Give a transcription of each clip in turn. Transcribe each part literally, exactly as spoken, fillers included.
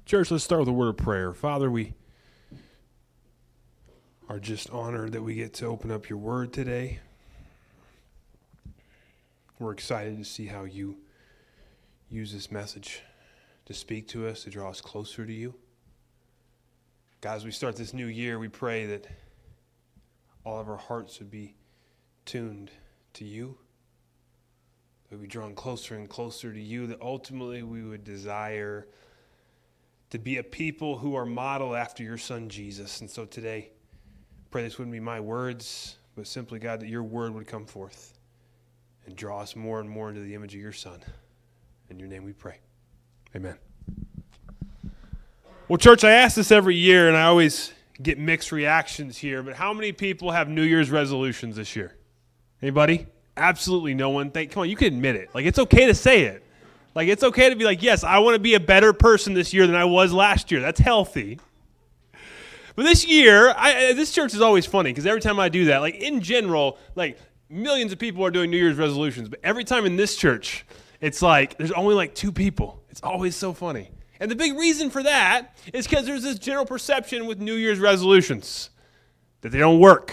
Church, let's start with a word of prayer. Father, we are just honored that we get to open up your word today. We're excited to see how you use this message to speak to us, to draw us closer to you. God, as we start this new year, we pray that all of our hearts would be tuned to you, that we'd be drawn closer and closer to you, that ultimately we would desire to be a people who are modeled after your son, Jesus. And so today, pray this wouldn't be my words, but simply, God, that your word would come forth and draw us more and more into the image of your son. In your name we pray. Amen. Well, church, I ask this every year, and I always get mixed reactions here, but how many people have New Year's resolutions this year? Anybody? Absolutely no one. Think, come on, you can admit it. Like, it's okay to say it. Like, it's okay to be like, yes, I want to be a better person this year than I was last year. That's healthy. But this year, I, this church is always funny because every time I do that, like in general, like millions of people are doing New Year's resolutions. But every time in this church, it's like there's only like two people. It's always so funny. And the big reason for that is because there's this general perception with New Year's resolutions that they don't work.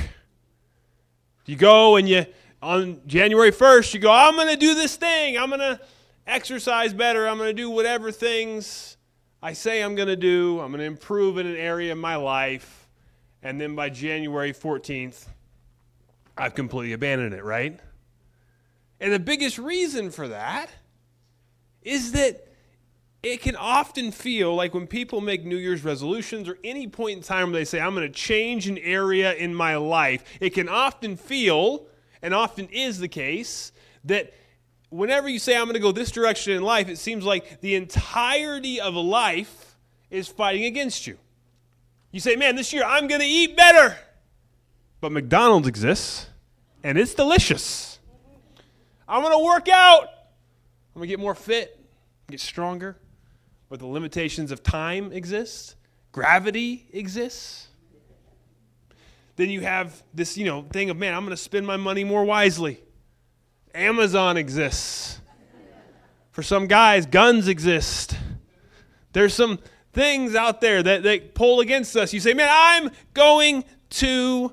You go and you, on January first, you go, I'm going to do this thing. I'm going to exercise better. I'm going to do whatever things I say I'm going to do. I'm going to improve in an area of my life. And then by January fourteenth, I've completely abandoned it, right? And the biggest reason for that is that it can often feel like when people make New Year's resolutions or any point in time where they say, I'm going to change an area in my life, it can often feel, and often is the case, that whenever you say, I'm going to go this direction in life, it seems like the entirety of life is fighting against you. You say, man, this year I'm going to eat better. But McDonald's exists, and it's delicious. I'm going to work out. I'm going to get more fit, get stronger. But the limitations of time exist. Gravity exists. Then you have this, you know, thing of, man, I'm going to spend my money more wisely. Amazon exists. For some guys, guns exist. There's some things out there that, that pull against us. You say, man, I'm going to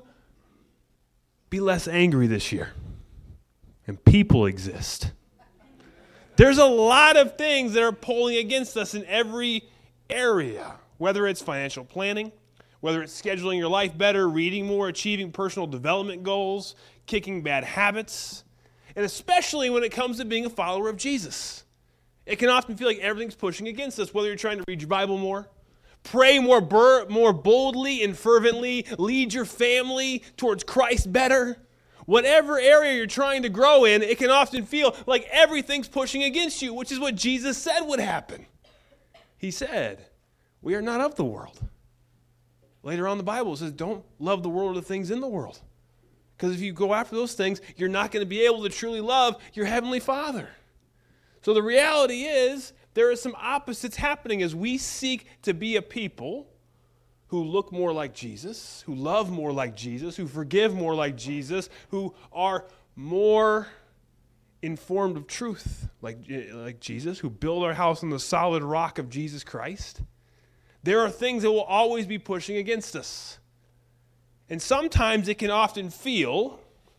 be less angry this year. And people exist. There's a lot of things that are pulling against us in every area, whether it's financial planning, whether it's scheduling your life better, reading more, achieving personal development goals, kicking bad habits, and especially when it comes to being a follower of Jesus. It can often feel like everything's pushing against us, whether you're trying to read your Bible more, pray more, bur- more boldly and fervently, lead your family towards Christ better. Whatever area you're trying to grow in, it can often feel like everything's pushing against you, which is what Jesus said would happen. He said, we are not of the world. Later on in the Bible, it says, don't love the world or the things in the world. Because if you go after those things, you're not going to be able to truly love your Heavenly Father. So the reality is, there are some opposites happening as we seek to be a people who look more like Jesus, who love more like Jesus, who forgive more like Jesus, who are more informed of truth like, like Jesus, who build our house on the solid rock of Jesus Christ. There are things that will always be pushing against us. And sometimes it can often feel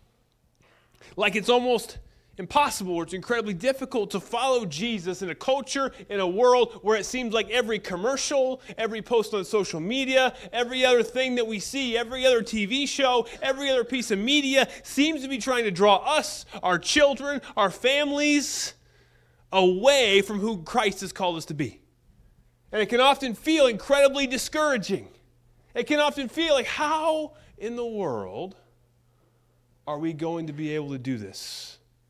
like it's almost impossible or it's incredibly difficult to follow Jesus in a culture, in a world where it seems like every commercial, every post on social media, every other thing that we see, every other T V show, every other piece of media seems to be trying to draw us, our children, our families away from who Christ has called us to be. And it can often feel incredibly discouraging. It can often feel like, how in the world are we going to be able to do this?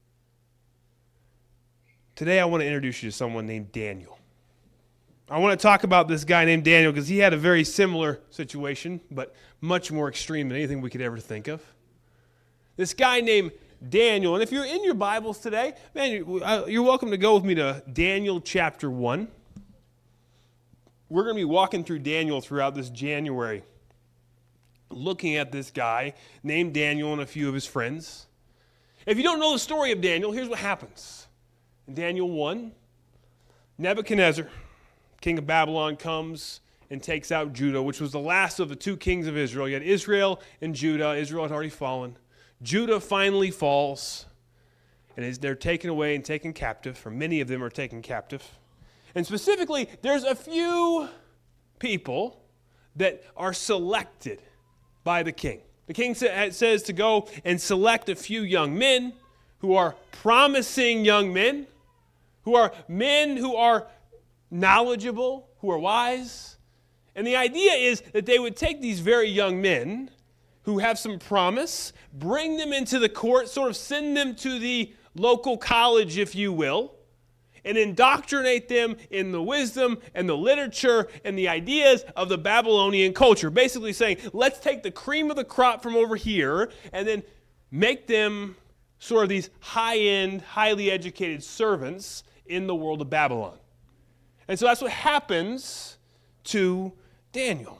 Today I want to introduce you to someone named Daniel. I want to talk about this guy named Daniel because he had a very similar situation, but much more extreme than anything we could ever think of. This guy named Daniel, and if you're in your Bibles today, man, you're welcome to go with me to Daniel chapter one. We're going to be walking through Daniel throughout this January, looking at this guy named Daniel and a few of his friends. If you don't know the story of Daniel, here's what happens. In Daniel one, Nebuchadnezzar, king of Babylon comes and takes out Judah, which was the last of the two kings of Israel. You had Israel and Judah. Israel had already fallen. Judah finally falls, and they're taken away and taken captive, or many of them are taken captive. And specifically, there's a few people that are selected by the king. The king says to go and select a few young men who are promising young men, who are men who are knowledgeable, who are wise. And the idea is that they would take these very young men who have some promise, bring them into the court, sort of send them to the local college, if you will, and indoctrinate them in the wisdom and the literature and the ideas of the Babylonian culture. Basically saying, let's take the cream of the crop from over here and then make them sort of these high-end, highly educated servants in the world of Babylon. And so that's what happens to Daniel.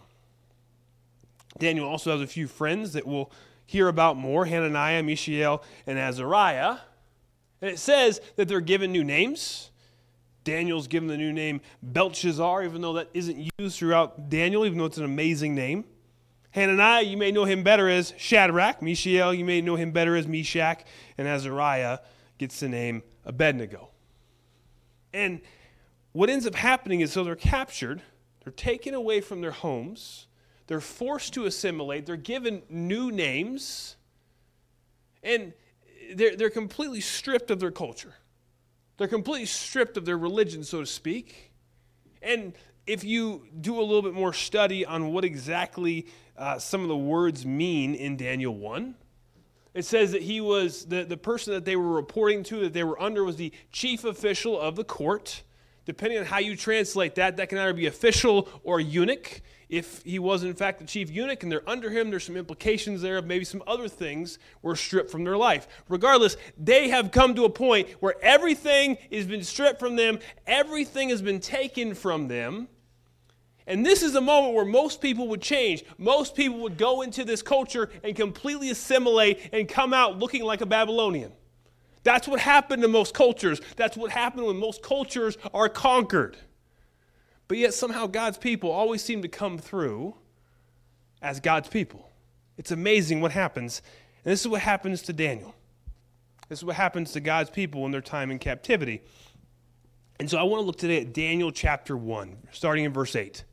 Daniel also has a few friends that we'll hear about more, Hananiah, Mishael, and Azariah. And it says that they're given new names. Daniel's given the new name Belshazzar, even though that isn't used throughout Daniel, even though it's an amazing name. Hananiah, you may know him better as Shadrach. Mishael, you may know him better as Meshach. And Azariah gets the name Abednego. And what ends up happening is, so they're captured, they're taken away from their homes, they're forced to assimilate, they're given new names, and they're, they're completely stripped of their culture. They're completely stripped of their religion, so to speak. And if you do a little bit more study on what exactly uh, some of the words mean in Daniel one, it says that he was, the, the person that they were reporting to, that they were under, was the chief official of the court. Depending on how you translate that, that can either be official or eunuch. If he was in fact the chief eunuch and they're under him, there's some implications there of maybe some other things were stripped from their life. Regardless, they have come to a point where everything has been stripped from them, everything has been taken from them. And this is a moment where most people would change. Most people would go into this culture and completely assimilate and come out looking like a Babylonian. That's what happened to most cultures. That's what happened when most cultures are conquered. But yet somehow God's people always seem to come through as God's people. It's amazing what happens. And this is what happens to Daniel. This is what happens to God's people in their time in captivity. And so I want to look today at Daniel chapter one, starting in verse eight.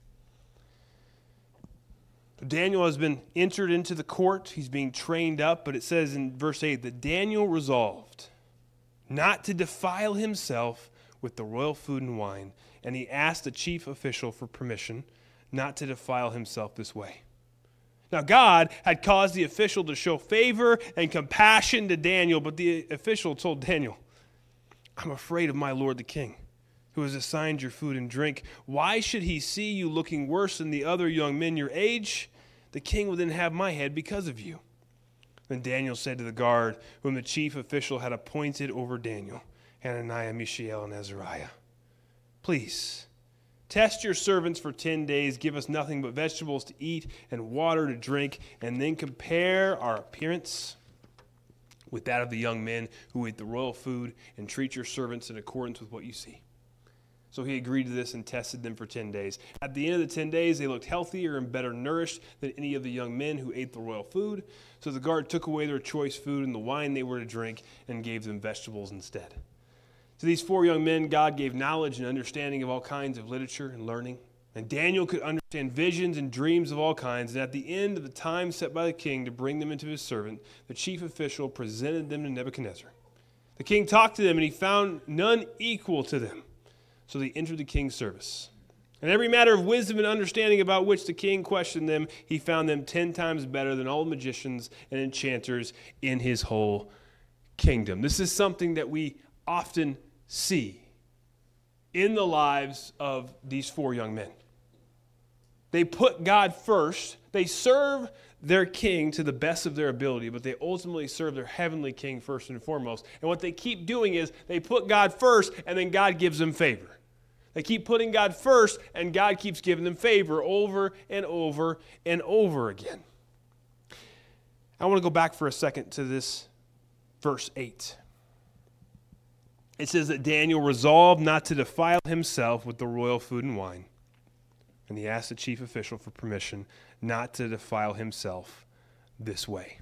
Daniel has been entered into the court. He's being trained up, but it says in verse eight that Daniel resolved not to defile himself with the royal food and wine, and he asked the chief official for permission not to defile himself this way. Now God had caused the official to show favor and compassion to Daniel, but the official told Daniel, I'm afraid of my lord the king, who has assigned your food and drink. Why should he see you looking worse than the other young men your age? The king will then have my head because of you. Then Daniel said to the guard, whom the chief official had appointed over Daniel, Hananiah, Mishael, and Azariah, please, test your servants for ten days, give us nothing but vegetables to eat and water to drink, and then compare our appearance with that of the young men who eat the royal food, and treat your servants in accordance with what you see. So he agreed to this and tested them for ten days. At the end of the ten days, they looked healthier and better nourished than any of the young men who ate the royal food. So the guard took away their choice food and the wine they were to drink and gave them vegetables instead. To these four young men, God gave knowledge and understanding of all kinds of literature and learning. And Daniel could understand visions and dreams of all kinds. And at the end of the time set by the king to bring them into his servant, the chief official presented them to Nebuchadnezzar. The king talked to them, and he found none equal to them. So they entered the king's service. And every matter of wisdom and understanding about which the king questioned them, he found them ten times better than all the magicians and enchanters in his whole kingdom. This is something that we often see in the lives of these four young men. They put God first. They serve their king to the best of their ability, but they ultimately serve their heavenly king first and foremost. And what they keep doing is they put God first, and then God gives them favor. They keep putting God first, and God keeps giving them favor over and over and over again. I want to go back for a second to this verse eight. it says that Daniel resolved not to defile himself with the royal food and wine. And he asked the chief official for permission not to defile himself this way.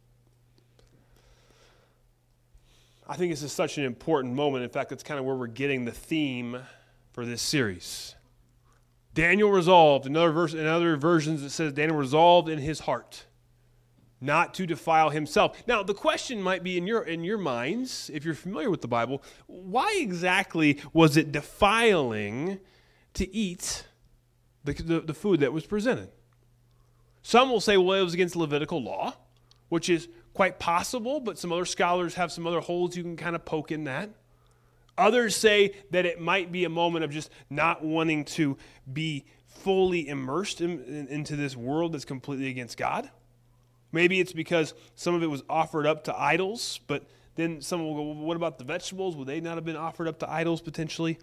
I think this is such an important moment. In fact, that's kind of where we're getting the theme for this series. Daniel resolved. In other, verse, in other versions, it says Daniel resolved in his heart not to defile himself. Now, the question might be in your in your minds, if you're familiar with the Bible, why exactly was it defiling to eat the, the, the food that was presented? Some will say, well, it was against Levitical law, which is quite possible, but some other scholars have some other holes you can kind of poke in that. Others say that it might be a moment of just not wanting to be fully immersed in, in, into this world that's completely against God. Maybe it's because some of it was offered up to idols, but then some will go, well, what about the vegetables? Would they not have been offered up to idols potentially?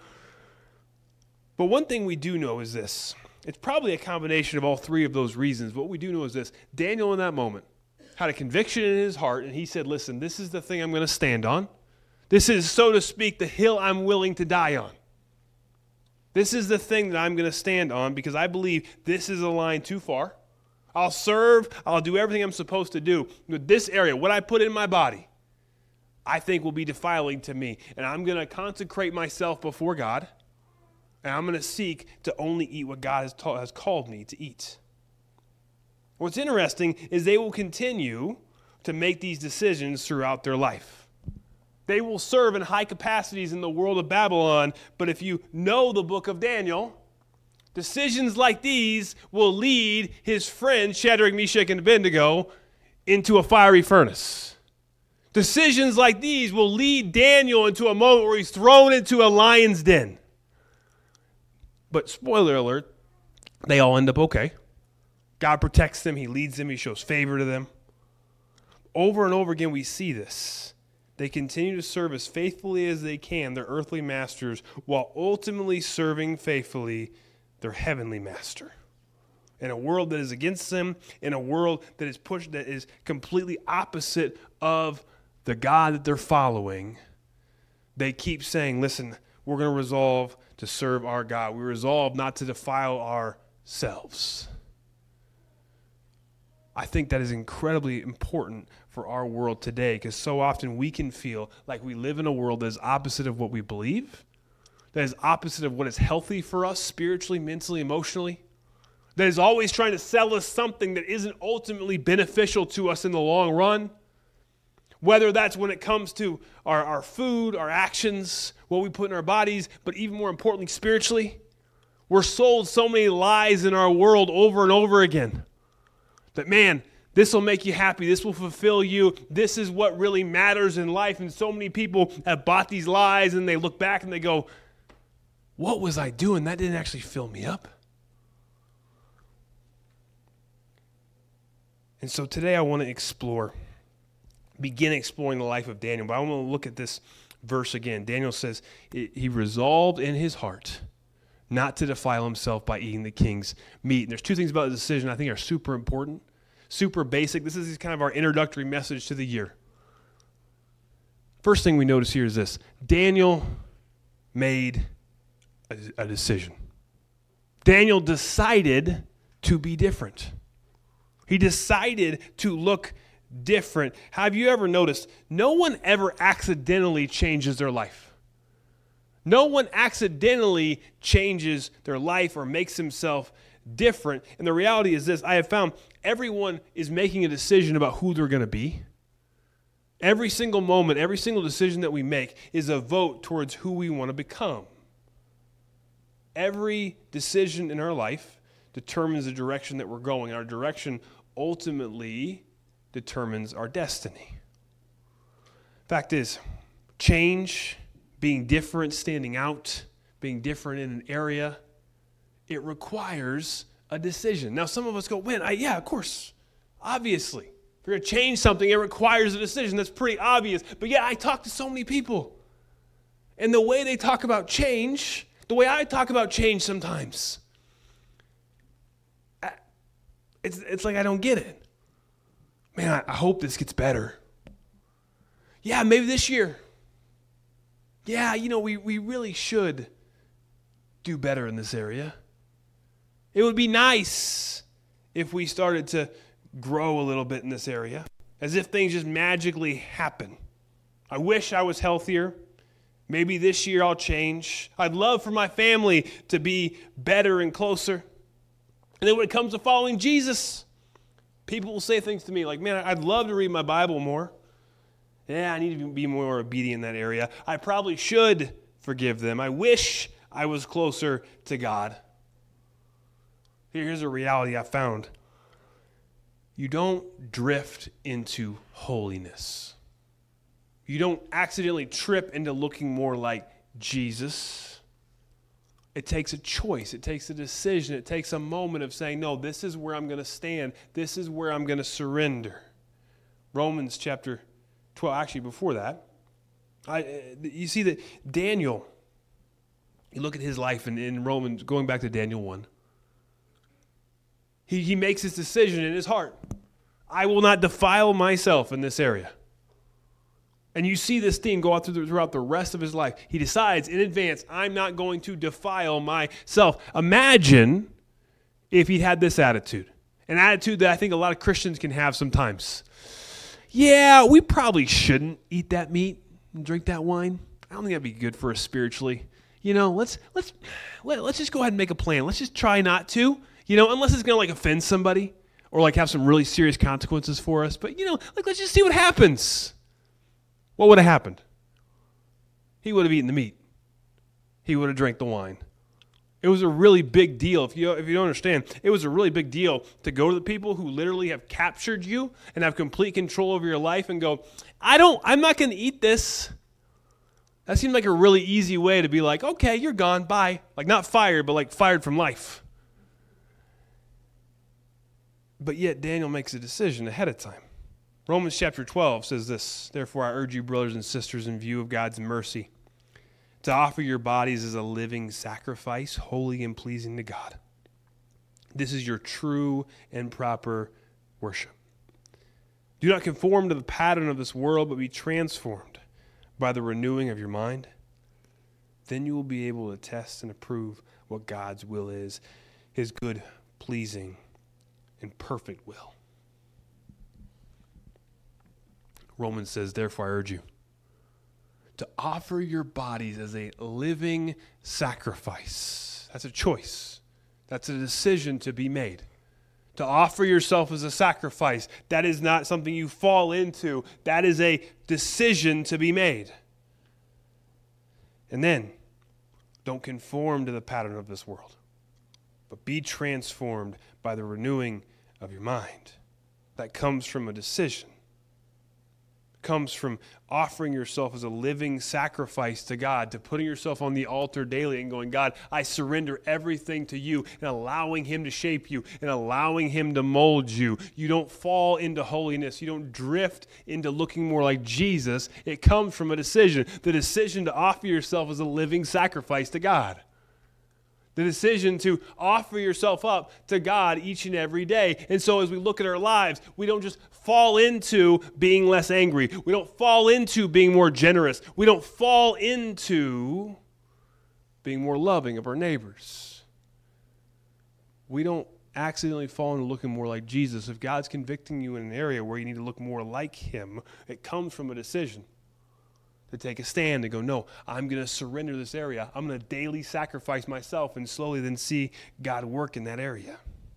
But one thing we do know is this. It's probably a combination of all three of those reasons. But what we do know is this. Daniel in that moment had a conviction in his heart, and he said, listen, this is the thing I'm going to stand on. This is, so to speak, the hill I'm willing to die on. This is the thing that I'm going to stand on because I believe this is a line too far. I'll serve, I'll do everything I'm supposed to do. But this area, what I put in my body, I think will be defiling to me. And I'm going to consecrate myself before God, and I'm going to seek to only eat what God has, ta- has called me to eat. What's interesting is they will continue to make these decisions throughout their life. They will serve in high capacities in the world of Babylon, but if you know the book of Daniel, decisions like these will lead his friends, Shadrach, Meshach, and Abednego, into a fiery furnace. Decisions like these will lead Daniel into a moment where he's thrown into a lion's den. But spoiler alert, they all end up okay. God protects them, he leads them, he shows favor to them. Over and over again we see this. They continue to serve as faithfully as they can their earthly masters while ultimately serving faithfully their heavenly master. In a world that is against them, in a world that is pushed, that is completely opposite of the God that they're following, they keep saying, listen, we're going to resolve to serve our God. We resolve not to defile ourselves. I think that is incredibly important for our world today because so often we can feel like we live in a world that is opposite of what we believe, that is opposite of what is healthy for us spiritually, mentally, emotionally, that is always trying to sell us something that isn't ultimately beneficial to us in the long run, whether that's when it comes to our, our food, our actions, what we put in our bodies, but even more importantly, spiritually. We're sold so many lies in our world over and over again. That, man, this will make you happy. This will fulfill you. This is what really matters in life. And so many people have bought these lies and they look back and they go, what was I doing? That didn't actually fill me up. And so today I want to explore, begin exploring the life of Daniel. But I want to look at this verse again. Daniel says, he resolved in his heart not to defile himself by eating the king's meat. And there's two things about the decision I think are super important, super basic. This is kind of our introductory message to the year. First thing we notice here is this. Daniel made a, a decision. Daniel decided to be different. He decided to look different. Have you ever noticed no one ever accidentally changes their life? No one accidentally changes their life or makes himself different. And the reality is this. I have found everyone is making a decision about who they're going to be. Every single moment, every single decision that we make is a vote towards who we want to become. Every decision in our life determines the direction that we're going. Our direction ultimately determines our destiny. Fact is, change, being different, standing out, being different in an area, it requires a decision. Now, some of us go, when? I, yeah, of course, obviously. If you're going to change something, it requires a decision. That's pretty obvious. But yeah, I talk to so many people. And the way they talk about change, the way I talk about change sometimes, I, it's, it's like I don't get it. Man, I, I hope this gets better. Yeah, maybe this year. yeah, you know, we, we really should do better in this area. It would be nice if we started to grow a little bit in this area, as if things just magically happen. I wish I was healthier. Maybe this year I'll change. I'd love for my family to be better and closer. And then when it comes to following Jesus, people will say things to me like, man, I'd love to read my Bible more. Yeah, I need to be more obedient in that area. I probably should forgive them. I wish I was closer to God. Here's a reality I found. You don't drift into holiness. You don't accidentally trip into looking more like Jesus. It takes a choice. It takes a decision. It takes a moment of saying, no, this is where I'm going to stand. This is where I'm going to surrender. Romans chapter twelve, actually before that, I, you see that Daniel, you look at his life in, in Romans, going back to Daniel one. He, he makes his decision in his heart. I will not defile myself in this area. And you see this theme go out through the, throughout the rest of his life. He decides in advance, I'm not going to defile myself. Imagine if he'd had this attitude. An attitude that I think a lot of Christians can have sometimes. Yeah, we probably shouldn't eat that meat and drink that wine. I don't think that'd be good for us spiritually. You know, let's let's let, let's just go ahead and make a plan. Let's just try not to. You know, unless it's going to like offend somebody or like have some really serious consequences for us. But, you know, like let's just see what happens. What would have happened? He would have eaten the meat. He would have drank the wine. It was a really big deal. If you if you don't understand, it was a really big deal to go to the people who literally have captured you and have complete control over your life and go, I don't, I'm not going to eat this. That seemed like a really easy way to be like, okay, you're gone, bye. Like not fired, but like fired from life. But yet Daniel makes a decision ahead of time. Romans chapter twelve says this, therefore I urge you, brothers and sisters, in view of God's mercy, to offer your bodies as a living sacrifice, holy and pleasing to God. This is your true and proper worship. Do not conform to the pattern of this world, but be transformed by the renewing of your mind. Then you will be able to test and approve what God's will is, his good, pleasing, and perfect will. Romans says, therefore I urge you to offer your bodies as a living sacrifice. That's a choice. That's a decision to be made. To offer yourself as a sacrifice, that is not something you fall into. That is a decision to be made. And then, don't conform to the pattern of this world, but be transformed by the renewing of your mind. That comes from a decision. Comes from offering yourself as a living sacrifice to God, to putting yourself on the altar daily and going, God, I surrender everything to you, and allowing him to shape you and allowing him to mold you. You don't fall into holiness. You don't drift into looking more like Jesus. It comes from a decision, the decision to offer yourself as a living sacrifice to God. The decision to offer yourself up to God each and every day. And so as we look at our lives, we don't just fall into being less angry. We don't fall into being more generous. We don't fall into being more loving of our neighbors. We don't accidentally fall into looking more like Jesus. If God's convicting you in an area where you need to look more like him, it comes from a decision. To take a stand and go, no, I'm going to surrender this area. I'm going to daily sacrifice myself and slowly then see God work in that area.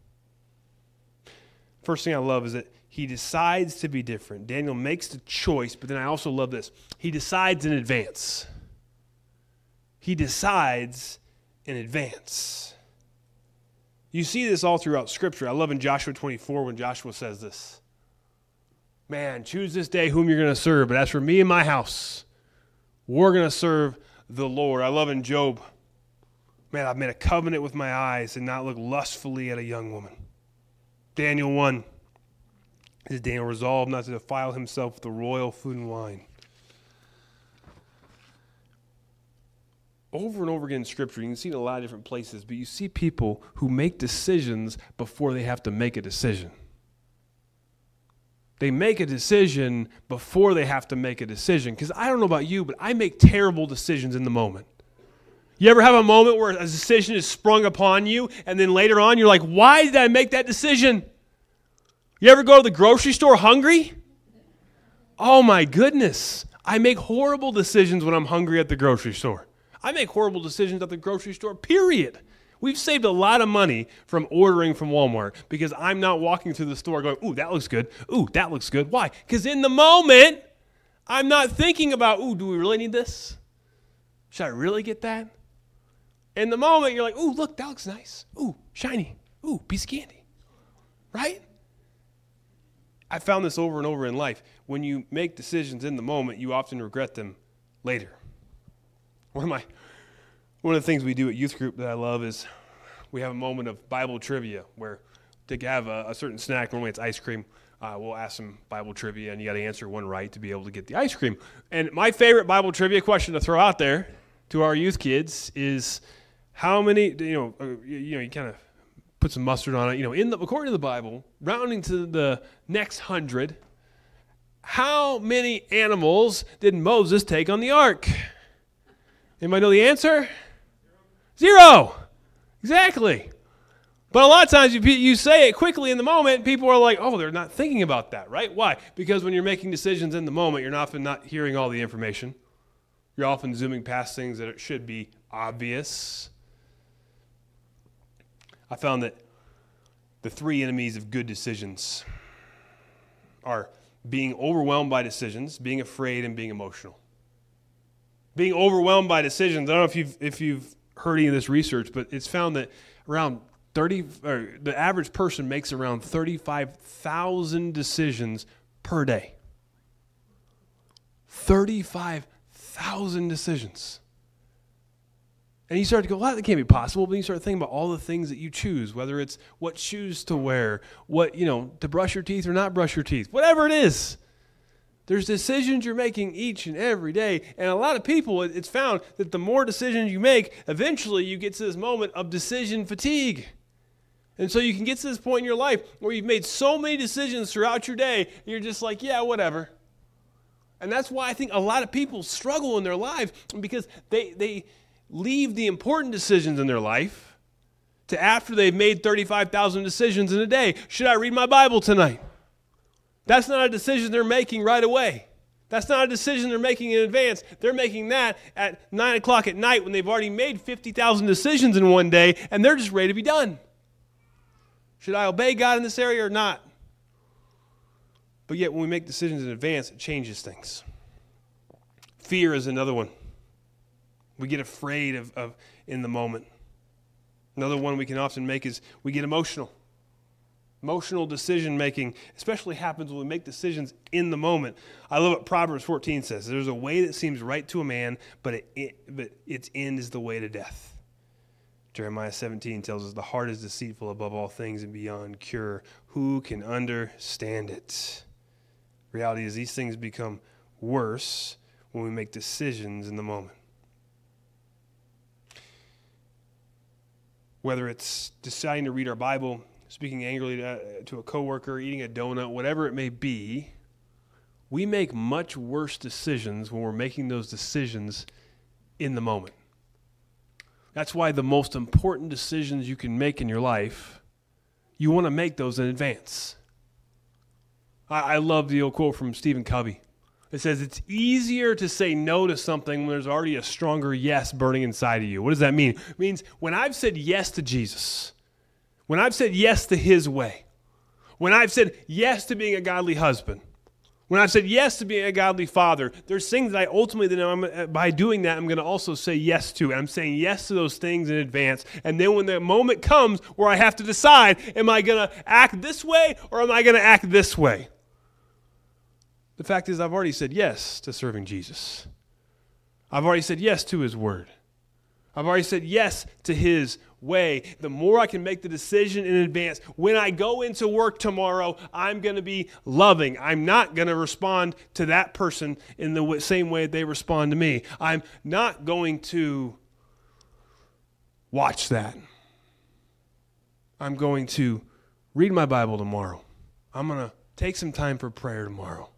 First thing I love is that he decides to be different. Daniel makes the choice, but then I also love this. He decides in advance. He decides in advance. You see this all throughout Scripture. I love in Joshua twenty-four when Joshua says this. Man, choose this day whom you're going to serve, but as for me and my house, we're going to serve the Lord. I love in Job, man, I've made a covenant with my eyes and not look lustfully at a young woman. Daniel one, is Daniel resolved not to defile himself with the royal food and wine. Over and over again in Scripture, you can see it in a lot of different places, but you see people who make decisions before they have to make a decision. They make a decision before they have to make a decision. Because I don't know about you, but I make terrible decisions in the moment. You ever have a moment where a decision is sprung upon you, and then later on you're like, why did I make that decision? You ever go to the grocery store hungry? Oh my goodness. I make horrible decisions when I'm hungry at the grocery store. I make horrible decisions at the grocery store, period. We've saved a lot of money from ordering from Walmart because I'm not walking through the store going, ooh, that looks good. Ooh, that looks good. Why? Because in the moment, I'm not thinking about, ooh, do we really need this? Should I really get that? In the moment, you're like, ooh, look, that looks nice. Ooh, shiny. Ooh, piece of candy. Right? I found this over and over in life. When you make decisions in the moment, you often regret them later. One of my, one of the things we do at youth group that I love is we have a moment of Bible trivia where to have a, a certain snack, normally it's ice cream, uh, we'll ask some Bible trivia and you got to answer one right to be able to get the ice cream. And my favorite Bible trivia question to throw out there to our youth kids is how many, you know, uh, you, you know, you kind of put some mustard on it. You know, in the according to the Bible, rounding to the next hundred, how many animals did Moses take on the ark? Anybody know the answer? Zero. Exactly. But a lot of times you, you say it quickly in the moment, people are like, oh, they're not thinking about that, right? Why? Because when you're making decisions in the moment, you're often not hearing all the information. You're often zooming past things that should be obvious. I found that the three enemies of good decisions are being overwhelmed by decisions, being afraid, and being emotional. Being overwhelmed by decisions. I don't know if you've if you've heard any of this research, but it's found that around thirty, or the average person makes around thirty-five thousand decisions per day. thirty-five thousand decisions. And you start to go, well, that can't be possible. But you start thinking about all the things that you choose, whether it's what shoes to wear, what, you know, to brush your teeth or not brush your teeth, whatever it is. There's decisions you're making each and every day. And a lot of people, it's found that the more decisions you make, eventually you get to this moment of decision fatigue. And so you can get to this point in your life where you've made so many decisions throughout your day, you're just like, yeah, whatever. And that's why I think a lot of people struggle in their lives, because they they leave the important decisions in their life to after they've made thirty-five thousand decisions in a day. Should I read my Bible tonight? That's not a decision they're making right away. That's not a decision they're making in advance. They're making that at nine o'clock at night when they've already made fifty thousand decisions in one day, and they're just ready to be done. Should I obey God in this area or not? But yet when we make decisions in advance, it changes things. Fear is another one. We get afraid of, of in the moment. Another one we can often make is we get emotional. Emotional decision making especially happens when we make decisions in the moment. I love what Proverbs fourteen says. There's a way that seems right to a man, but, it, it, but its end is the way to death. Jeremiah seventeen tells us the heart is deceitful above all things and beyond cure. Who can understand it? Reality is these things become worse when we make decisions in the moment. Whether it's deciding to read our Bible, speaking angrily to, to a coworker, eating a donut, whatever it may be, we make much worse decisions when we're making those decisions in the moment. That's why the most important decisions you can make in your life, you want to make those in advance. I, I love the old quote from Stephen Covey. It says, it's easier to say no to something when there's already a stronger yes burning inside of you. What does that mean? It means when I've said yes to Jesus, when I've said yes to his way, when I've said yes to being a godly husband, when I've said yes to being a godly father, there's things that I ultimately, that I'm, by doing that, I'm going to also say yes to. And I'm saying yes to those things in advance. And then when the moment comes where I have to decide, am I going to act this way or am I going to act this way? The fact is, I've already said yes to serving Jesus. I've already said yes to his word. I've already said yes to his way. The more I can make the decision in advance, when I go into work tomorrow, I'm going to be loving. I'm not going to respond to that person in the same way they respond to me. I'm not going to watch that. I'm going to read my Bible tomorrow. I'm going to Take some time for prayer tomorrow.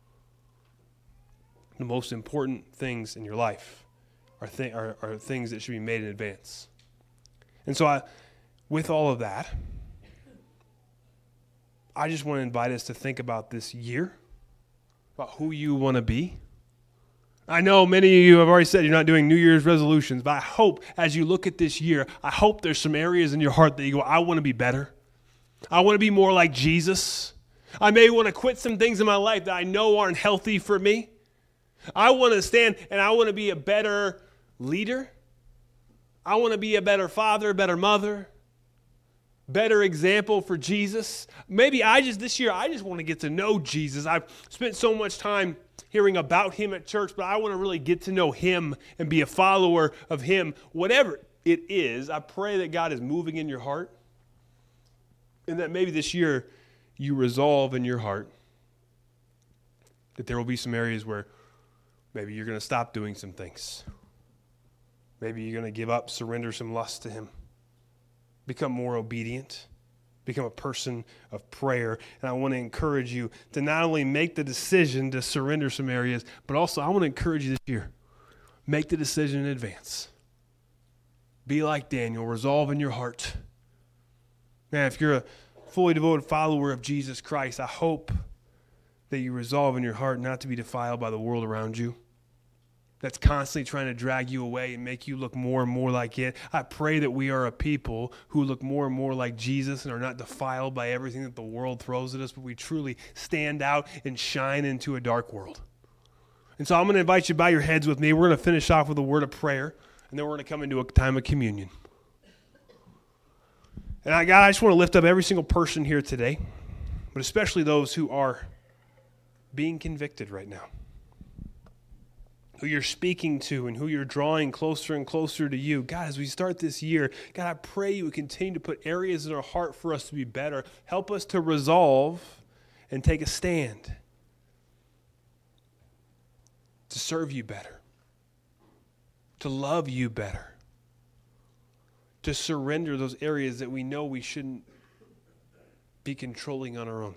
The most important things in your life are, th- are, are things that should be made in advance. And so I, with all of that, I just want to invite us to think about this year, about who you want to be. I know many of you have already said you're not doing New Year's resolutions, but I hope as you look at this year, I hope there's some areas in your heart that you go, I want to be better. I want to be more like Jesus. I may want to quit some things in my life that I know aren't healthy for me. I want to stand and I want to be a better leader. I want to be a better father, a better mother, better example for Jesus. Maybe I just, this year, I just want to get to know Jesus. I've spent so much time hearing about him at church, but I want to really get to know him and be a follower of him. Whatever it is, I pray that God is moving in your heart and that maybe this year you resolve in your heart that there will be some areas where maybe you're going to stop doing some things. Maybe you're going to give up, surrender some lust to him, become more obedient, become a person of prayer. And I want to encourage you to not only make the decision to surrender some areas, but also I want to encourage you this year, make the decision in advance. Be like Daniel, resolve in your heart. Man, if you're a fully devoted follower of Jesus Christ, I hope that you resolve in your heart not to be defiled by the world around you that's constantly trying to drag you away and make you look more and more like it. I pray that we are a people who look more and more like Jesus and are not defiled by everything that the world throws at us, but we truly stand out and shine into a dark world. And so I'm going to invite you to bow your heads with me. We're going to finish off with a word of prayer, and then we're going to come into a time of communion. And I, God, I just want to lift up every single person here today, but especially those who are being convicted right now, who you're speaking to and who you're drawing closer and closer to you. God, as we start this year, God, I pray you would continue to put areas in our heart for us to be better. Help us to resolve and take a stand to serve you better, to love you better, to surrender those areas that we know we shouldn't be controlling on our own.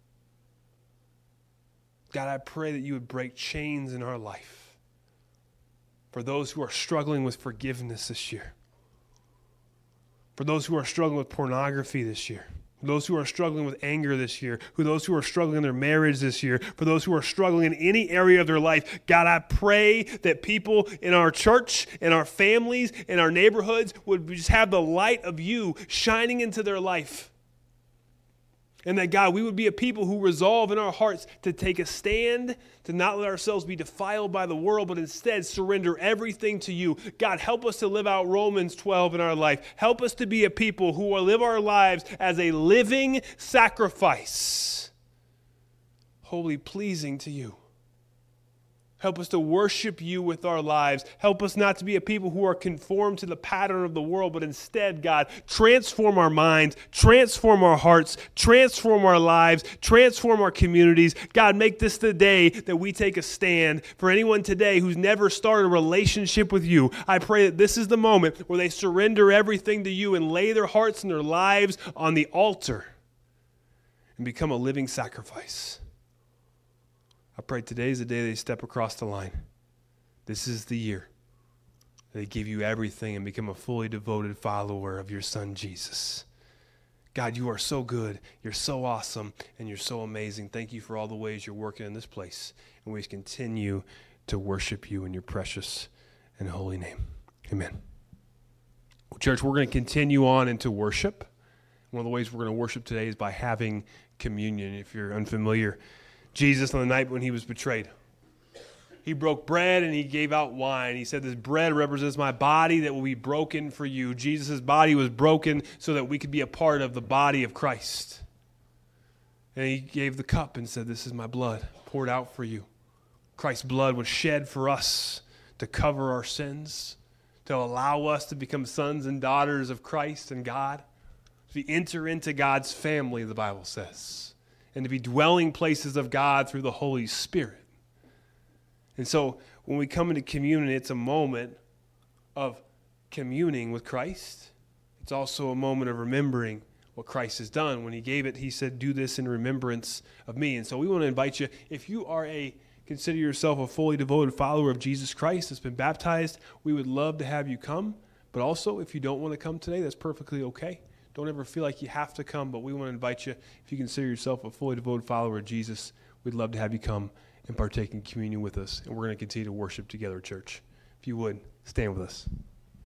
God, I pray that you would break chains in our life for those who are struggling with forgiveness this year, for those who are struggling with pornography this year, for those who are struggling with anger this year, for those who are struggling in their marriage this year, for those who are struggling in any area of their life. God, I pray that people in our church, in our families, in our neighborhoods would just have the light of you shining into their life. And that, God, we would be a people who resolve in our hearts to take a stand, to not let ourselves be defiled by the world, but instead surrender everything to you. God, help us to live out Romans twelve in our life. Help us to be a people who will live our lives as a living sacrifice, wholly pleasing to you. Help us to worship you with our lives. Help us not to be a people who are conformed to the pattern of the world, but instead, God, transform our minds, transform our hearts, transform our lives, transform our communities. God, make this the day that we take a stand. For anyone today who's never started a relationship with you, I pray that this is the moment where they surrender everything to you and lay their hearts and their lives on the altar and become a living sacrifice. I pray today is the day they step across the line. This is the year they give you everything and become a fully devoted follower of your son, Jesus. God, you are so good. You're so awesome, and you're so amazing. Thank you for all the ways you're working in this place, and we continue to worship you in your precious and holy name. Amen. Well, church, we're going to continue on into worship. One of the ways we're going to worship today is by having communion. If you're unfamiliar, Jesus, on the night when he was betrayed, he broke bread and he gave out wine. He said, this bread represents my body that will be broken for you. Jesus' body was broken so that we could be a part of the body of Christ. And he gave the cup and said, this is my blood poured out for you. Christ's blood was shed for us to cover our sins, to allow us to become sons and daughters of Christ and God. To enter into God's family, the Bible says, and to be dwelling places of God through the Holy Spirit. And so when we come into communion, it's a moment of communing with Christ. It's also a moment of remembering what Christ has done. When he gave it, he said, do this in remembrance of me. And so we want to invite you, if you are a, consider yourself a fully devoted follower of Jesus Christ that's been baptized, we would love to have you come. But also, if you don't want to come today, that's perfectly okay. Don't ever feel like you have to come, but we want to invite you, if you consider yourself a fully devoted follower of Jesus, we'd love to have you come and partake in communion with us. And we're going to continue to worship together, church. If you would, stand with us.